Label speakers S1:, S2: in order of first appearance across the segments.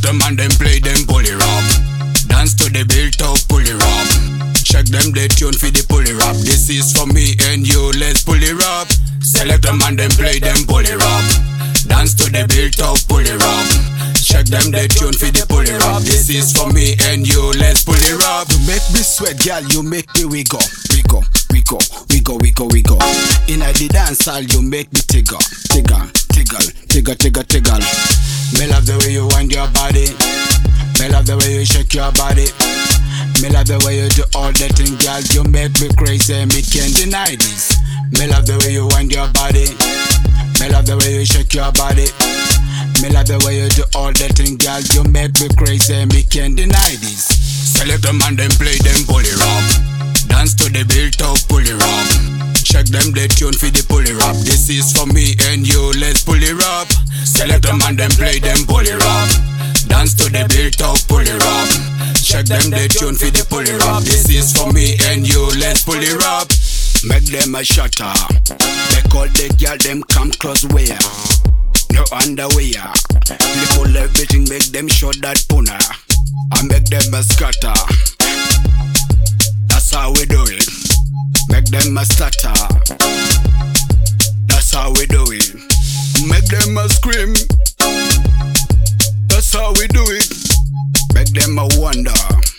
S1: them and them play them pulley rap. Dance to the built up pulley rap. Check them the tune for the pulley rap. This is for me and you, let's pulley rap. Select them and them play them pulley rap. Dance to the built up pulley rap. Check them the tune for the pulley rap. This is for me and you, let's pulley rap.
S2: You make me sweat, girl, you make me wiggle. Wiggle, wiggle, wiggle, wiggle, wiggle. In the dance hall, you make me tiggle. Tiggle, tiggle, tiggle, tiggle, tiggle. Me love the way you wind your body. Me love the way you shake your body. Me love the way you do all that thing, girl. You make me crazy, me can't deny this. Me love the way you wind your body. Me love the way you shake your body. Me love the way you do all that thing, girl. You make me crazy, me can't deny this.
S1: Select them and them play them pulley rap. Dance to the built up pulley rap. Check them the tune for the pulley rap. This is for me and you, let's pulley rap. Select them and them play them pulley rap. Dance to the built up pulley rap. Check them the tune for the pulley rap. This is for me and you, let's pulley rap.
S2: Make them a shutter. Make all the girl them come close where no underwear. Pull everything, make them show that puna. I make them a scatter. That's how we do it. Make them a stutter. That's how we do it. Make them a scream. That's how we do it. Make them a wonder.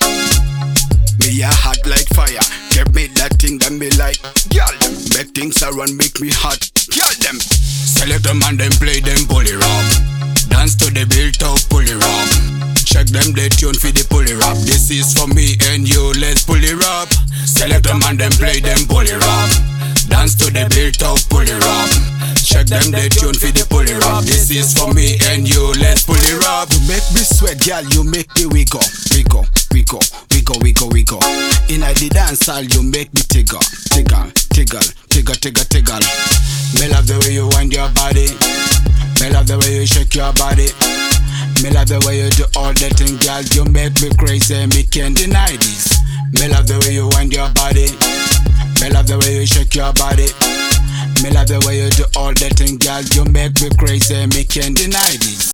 S2: Me a hot like fire. Give me that thing that me like. Girl them make things around, make me hot. Girl them.
S1: Select them and them play them pulley rap. Dance to the built up pulley rap. Check them the tune for the pulley rap. This is for me and you, let's pulley rap. Select them and them play them pulley rap. Dance to the built up pulley rap. Check them the tune for the pulley rap. This is for me and you, let's pulley rap.
S2: You make me sweat, girl, you make me wiggle. Wiggle, wiggle, wiggle, wiggle, wiggle. In the dance hall, you make me tiggle. Tiggle, tiggle, tiggle, tiggle, tiggle. Me love the way you wind your body. Me love the way you shake your body. Me love the way you do all that thing, girl. You make me crazy, me can't deny this. Me love the way you wind your body. Me love the way you shake your body. Me love the way you do all that thing, girl. You make me crazy, me can't deny this.